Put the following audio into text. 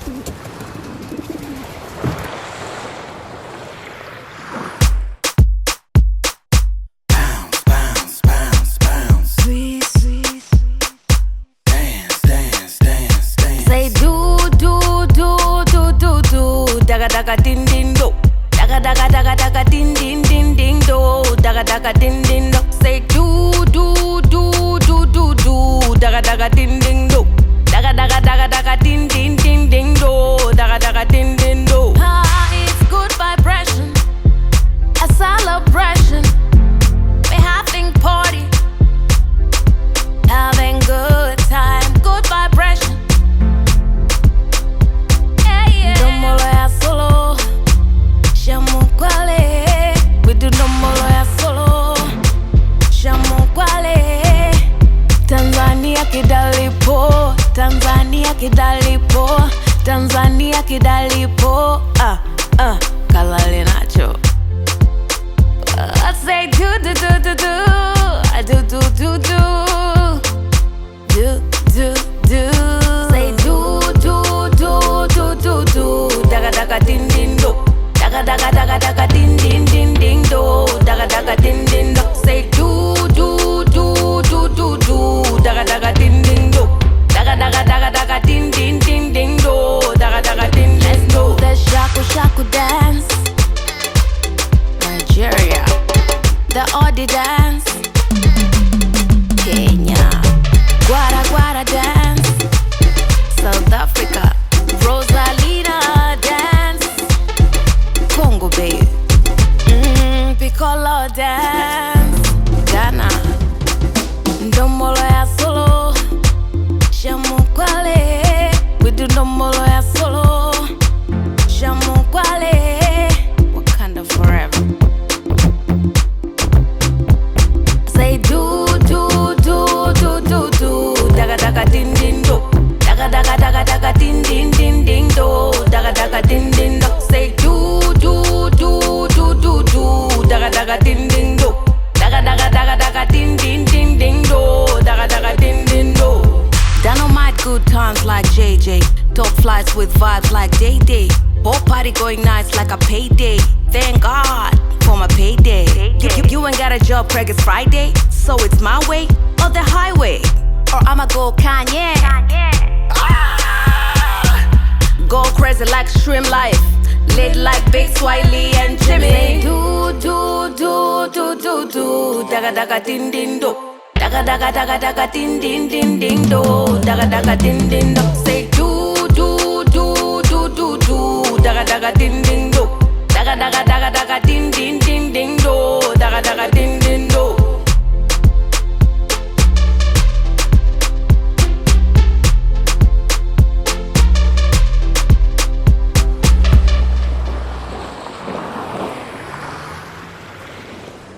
daga din din do, daga daga daga daga din din din ding do, daga daga din din do. Say do do do do do do, daga daga din din do, daga daga daga daga din din din ding do, daga daga din din do. Ah, it's good vibration, a celebration. We having party, having good time, good vibration. Tanzania kidalipo, Tanzania kidalipo, kalale nacho. I say do do do do do, I do do do do, do do do. Say do do do do do do, daga daga din din do, daga daga daga daga din din din ding do, daga daga din din do. Say do do do do do do, daga daga din din do. Daga daga daga daga din din din ding do, daga daga din. Let's go. The shaku shaku dance, Nigeria. The Odi dance, Kenya. Guara guara dance, South Africa. Rosalina dance, Congo babe. Piccolo dance, Ghana. Ndombolo ya solo, Shamukwale, we do ndombolo ya solo. Shamukwale, Wakanda forever. Say do do do do do do, daga daga din din do, daga daga daga daga din din din ding do, daga daga din din do. Say do do do do do do, daga daga din din do, daga daga daga daga din din din ding do, daga daga din din do. Dynamite good times like JJ, top flights with vibes like Day Day. Whole party going nice like a payday. Thank God for my payday. You ain't got a job, Craig, it's Friday, so it's my way or the highway, or I'ma go Kanye. Go crazy like Stream Life, lit like Big Swiley and Jimmy. Do do do do do do, daga daga din din do, daga daga daga daga din din din ding do, daga daga din din do. Say do do do do do do, daga daga din din do, daga daga daga daga din